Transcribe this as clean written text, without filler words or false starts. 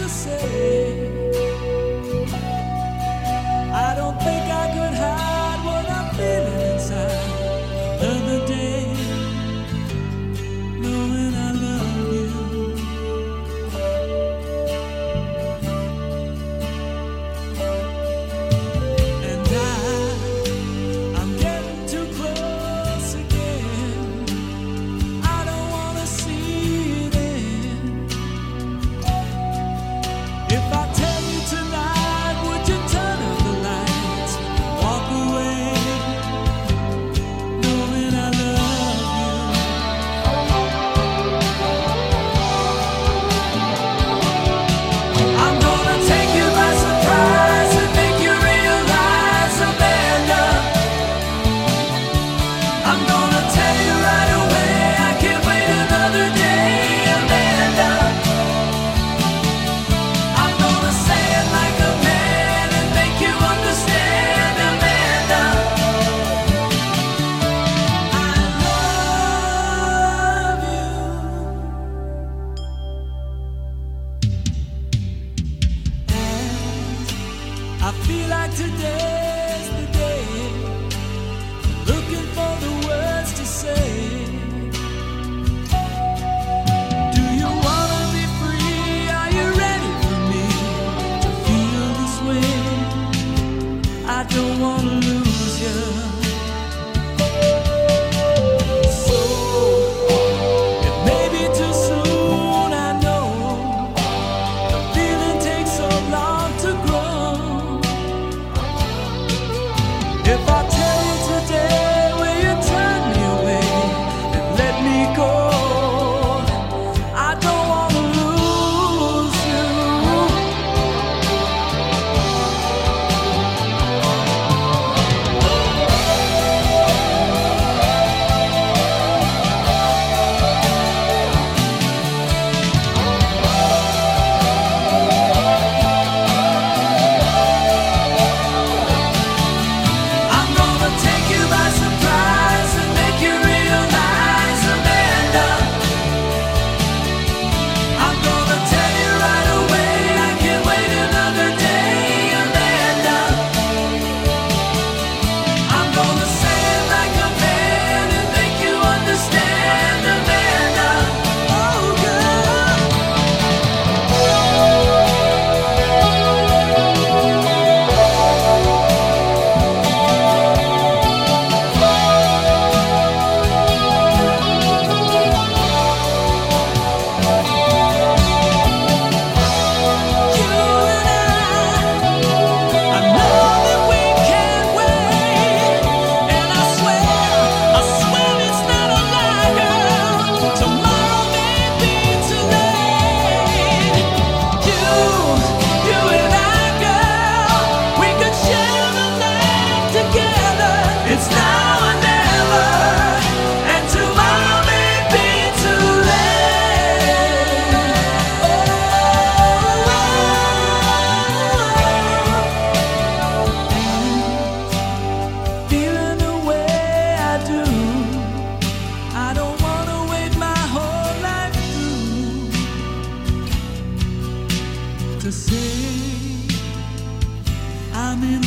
to say. I don't think I could hide what I'm feeling inside. Another day, knowing I love you. And I'm getting too close again. I don't wanna see it end. If I tell you tonight, would you turn off the lights, walk away, knowing I love you? I'm gonna take you by surprise and make you realize, Amanda. I'm gonna tell you right away, I can't wait another day, Amanda. I'm gonna say it like a man and make you understand, Amanda. I love you. And I feel like today's the day, looking for the words to say. Do you wanna be free? Are you ready for me to feel this way? I don't wanna lose you. So it may be too soon, I know. The feeling takes so long to grow. If I tell you today, will you turn me away and let me go? I don't wanna lose you. I'm gonna take you by surprise and make you realize, Amanda. I'm gonna tell you right away, I can't wait another day, Amanda. I'm gonna say it like a man and make you understand, Amanda. Oh, girl. You and I know that we can't wait, and I swear it's not a lie, girl. Tomorrow may be too late. You and I, girl, we could share a life together. It's now or never, and tomorrow may be too late. Feeling the way I do, I don't wanna wait my whole life through to say I'm in